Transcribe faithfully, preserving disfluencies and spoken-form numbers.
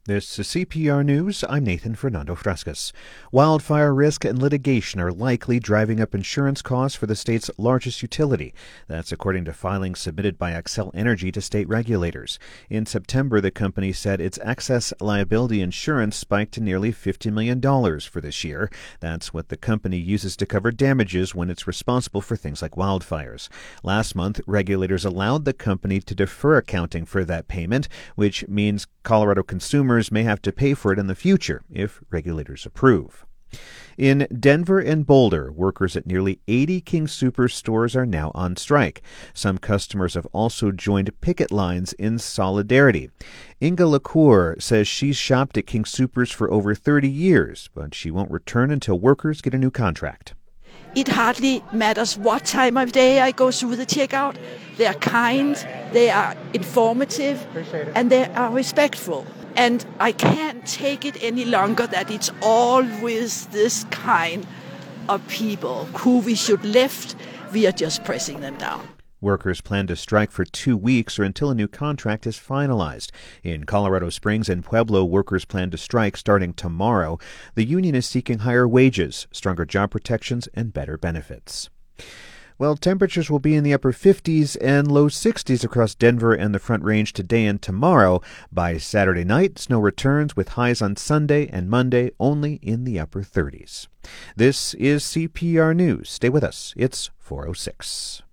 This is C P R News. I'm Nathan Fernando Frascas. Wildfire risk and litigation are likely driving up insurance costs for the state's largest utility. That's according to filings submitted by Xcel Energy to state regulators. In September, the company said its excess liability insurance spiked to nearly fifty million dollars for this year. That's what the company uses to cover damages when it's responsible for things like wildfires. Last month, regulators allowed the company to defer accounting for that payment, which means Colorado consumers may have to pay for it in the future if regulators approve. In Denver and Boulder, workers at nearly eighty King Soopers stores are now on strike. Some customers have also joined picket lines in solidarity. Inga LaCour says she's shopped at King Soopers for over thirty years, but she won't return until workers get a new contract. It hardly matters what time of day I go through the checkout. They are kind, they are informative, and they are respectful. And I can't take it any longer that it's always this kind of people who we should lift. We are just pressing them down. Workers plan to strike for two weeks or until a new contract is finalized. In Colorado Springs and Pueblo, workers plan to strike starting tomorrow. The union is seeking higher wages, stronger job protections, and better benefits. Well, temperatures will be in the upper fifties and low sixties across Denver and the Front Range today and tomorrow. By Saturday night, snow returns with highs on Sunday and Monday only in the upper thirties. This is C P R News. Stay with us. It's four oh six.